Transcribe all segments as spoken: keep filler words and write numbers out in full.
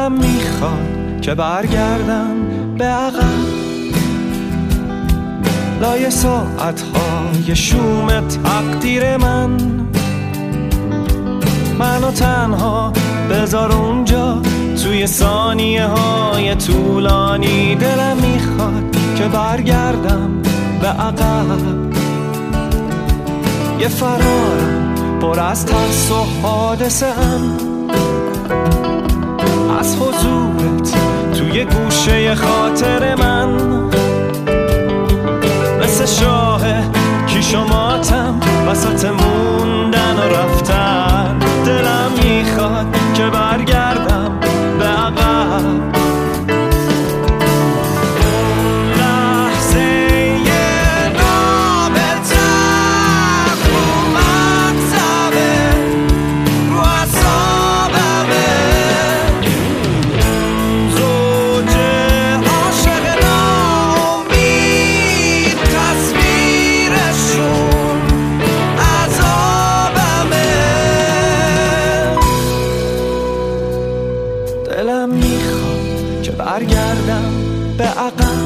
دلم میخواد که برگردم به عقب، لای ساعتهای شوم تقدیر من. منو تنها بذار اونجا توی ثانیه های طولانی. دلم میخواد که برگردم به عقب، یه فرارم پر از ترس و حادثه ام، از حضورت توی گوشه خاطر من. مثل شاه کیش و ماتم وسط موندن و رفتن. دلم میخواد که برگردم به عقب، برگردم به عقب.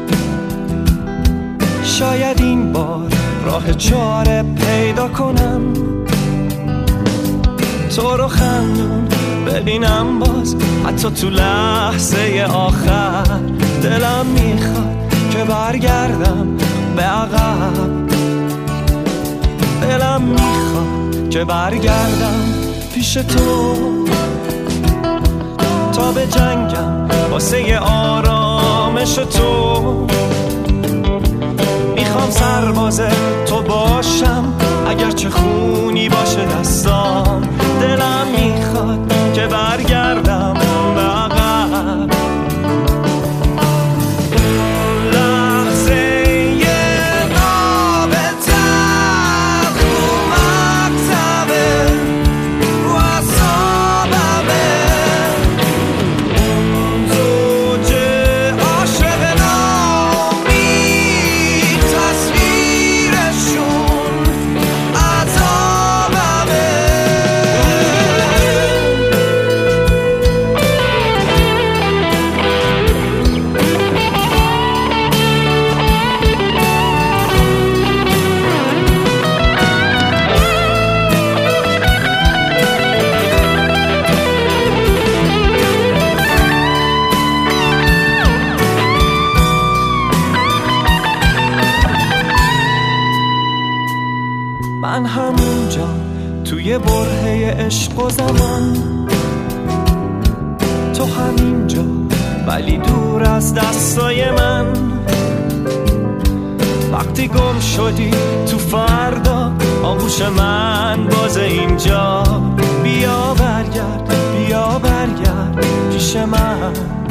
شاید این بار راه چاره پیدا کنم، تو رو خندون ببینم باز حتی تو لحظه آخر. دلم میخواد که برگردم به عقب، دلم میخواد که برگردم پیش تو تا به جنگم واسه آرامش تو. میخوام سرباز تو باشم اگرچه خونی باشه دستام. دلم میخواد که برگردم به عقب، من همونجا توی برهه عشق و زمان، تو همینجا ولی دور از دستای من. وقتی گم شدی تو فردا آغوش من باز اینجا. بیا برگرد بیا برگرد پیش من.